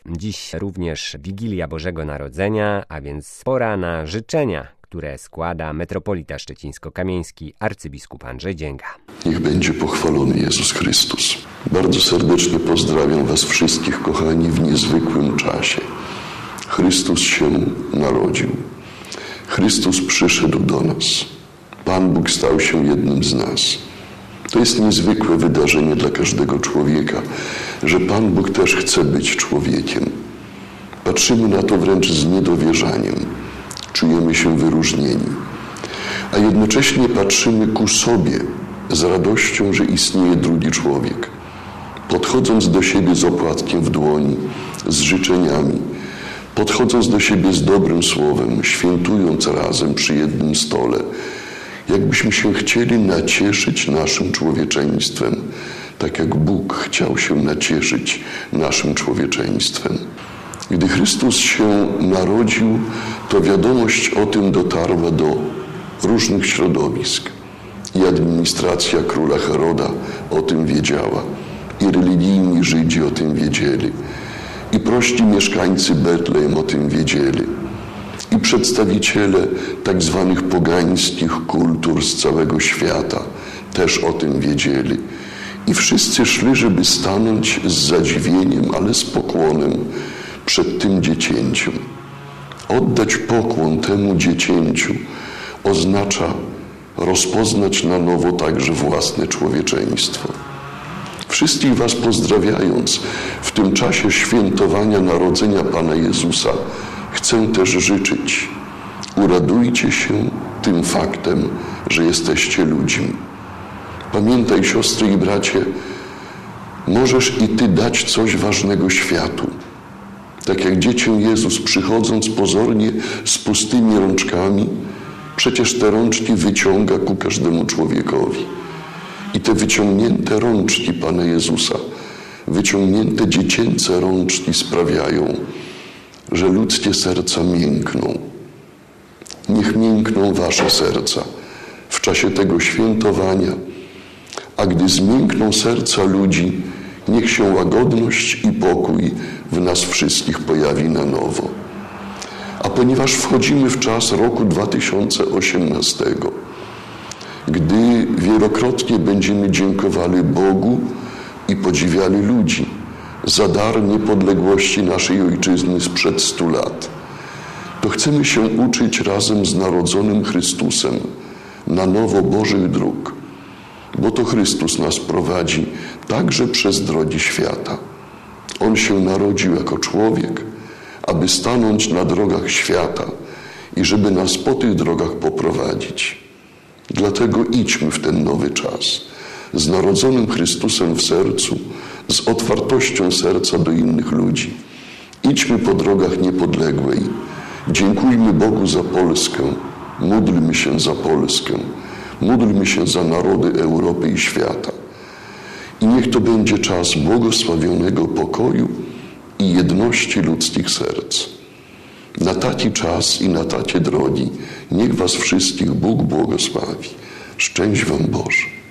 Dziś również Wigilia Bożego Narodzenia, a więc pora na życzenia, które składa metropolita szczecińsko-kamieński arcybiskup Andrzej Dzięga. Niech będzie pochwalony Jezus Chrystus. Bardzo serdecznie pozdrawiam Was wszystkich, kochani, w niezwykłym czasie. Chrystus się narodził. Chrystus przyszedł do nas. Pan Bóg stał się jednym z nas. To jest niezwykłe wydarzenie dla każdego człowieka, że Pan Bóg też chce być człowiekiem. Patrzymy na to wręcz z niedowierzaniem. Czujemy się wyróżnieni. A jednocześnie patrzymy ku sobie z radością, że istnieje drugi człowiek. Podchodząc do siebie z opłatkiem w dłoni, z życzeniami, podchodząc do siebie z dobrym słowem, świętując razem przy jednym stole, jakbyśmy się chcieli nacieszyć naszym człowieczeństwem, tak jak Bóg chciał się nacieszyć naszym człowieczeństwem. Gdy Chrystus się narodził, to wiadomość o tym dotarła do różnych środowisk. I administracja króla Heroda o tym wiedziała, i religijni Żydzi o tym wiedzieli, i prości mieszkańcy Betlejem o tym wiedzieli, i przedstawiciele tak zwanych pogańskich kultur z całego świata też o tym wiedzieli. I wszyscy szli, żeby stanąć z zadziwieniem, ale z pokłonem przed tym dziecięciem. Oddać pokłon temu dziecięciu oznacza rozpoznać na nowo także własne człowieczeństwo. Wszystkich Was pozdrawiając w tym czasie świętowania narodzenia Pana Jezusa, chcę też życzyć: uradujcie się tym faktem, że jesteście ludźmi. Pamiętaj, siostry i bracie, możesz i Ty dać coś ważnego światu. Tak jak dziecię Jezus, przychodząc pozornie z pustymi rączkami, przecież te rączki wyciąga ku każdemu człowiekowi. I te wyciągnięte rączki Pana Jezusa, wyciągnięte dziecięce rączki sprawiają, że ludzkie serca miękną. Niech miękną Wasze serca w czasie tego świętowania, a gdy zmiękną serca ludzi, niech się łagodność i pokój w nas wszystkich pojawi na nowo. A ponieważ wchodzimy w czas roku 2018, gdy wielokrotnie będziemy dziękowali Bogu i podziwiali ludzi za dar niepodległości naszej ojczyzny sprzed 100 lat, to chcemy się uczyć razem z narodzonym Chrystusem na nowo Bożych dróg, bo to Chrystus nas prowadzi także przez drogi świata. On się narodził jako człowiek, aby stanąć na drogach świata i żeby nas po tych drogach poprowadzić. Dlatego idźmy w ten nowy czas z narodzonym Chrystusem w sercu, z otwartością serca do innych ludzi. Idźmy po drogach niepodległej. Dziękujmy Bogu za Polskę. Módlmy się za Polskę. Módlmy się za narody Europy i świata. I niech to będzie czas błogosławionego pokoju i jedności ludzkich serc. Na taki czas i na takie drogi niech Was wszystkich Bóg błogosławi. Szczęść Wam Boże.